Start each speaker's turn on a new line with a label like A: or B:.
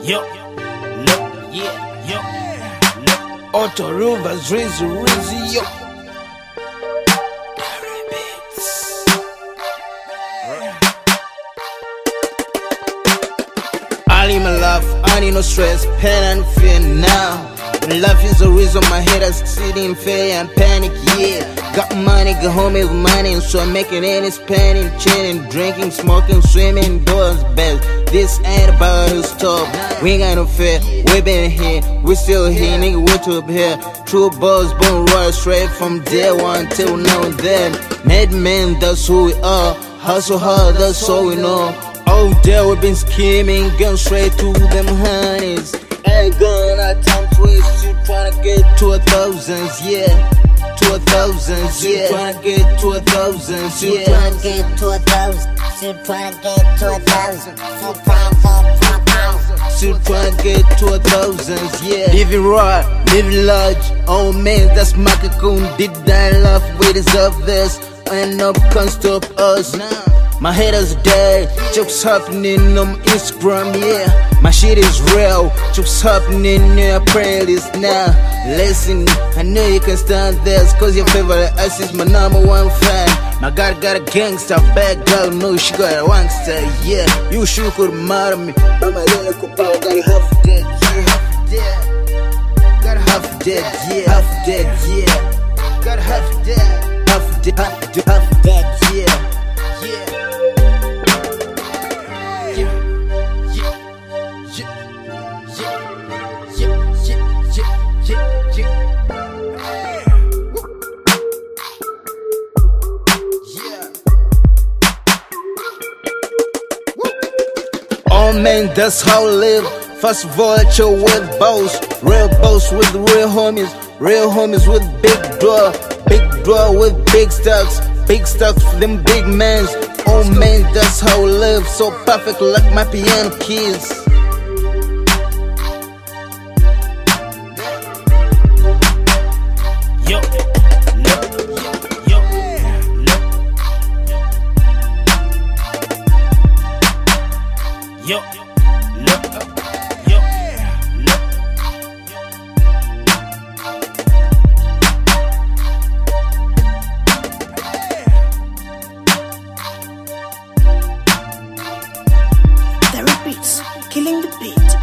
A: Yo, look, yeah, yo, look. Otto Rivers, Rizzy, yo. I need my life, I need no stress, pain and fear now. Life is the reason my head is sitting fear and panic, yeah. Got money, go home with money, so I'm making any spending, chilling, drinking, smoking, swimming, doors best. This ain't about to stop. We ain't got no fear, we been here, we still here, nigga, we too up here. True balls, born right straight from day one till now and then. Made men, that's who we are. Hustle hard, that's all we know. All day we been scheming, going straight to them honeys. Ain't gonna time to waste, you tryna get to 1,000, yeah. To 1,000, yeah. Tryna get to 1,000, yeah.
B: Tryna get to 1,000. She tryna get to 1,000.
A: She tryna get to 1,000, yeah. Living right, living large. Oh man, that's my cocoon. Did I laugh with his others? And up can't stop us. My haters dead, jokes happening on Instagram, yeah. My shit is real, jokes happening in your playlist now. Listen, I know you can stand this, cause your favorite artist is my #1 fan. My God got a gangster, bad girl, no she got a wangster, yeah. You sure could murder me, but my little power got half dead, yeah, half dead. Got half dead, yeah, half dead, yeah. Got half dead, half dead, half dead, yeah. Oh man, that's how we live. First of all, chill with boss, real boss with real homies with big draw with big stocks for them big mans. Oh man, that's how we live, so perfect like my piano keys. Yo, Yo, look, yo, look.
C: There are beats, killing the beat.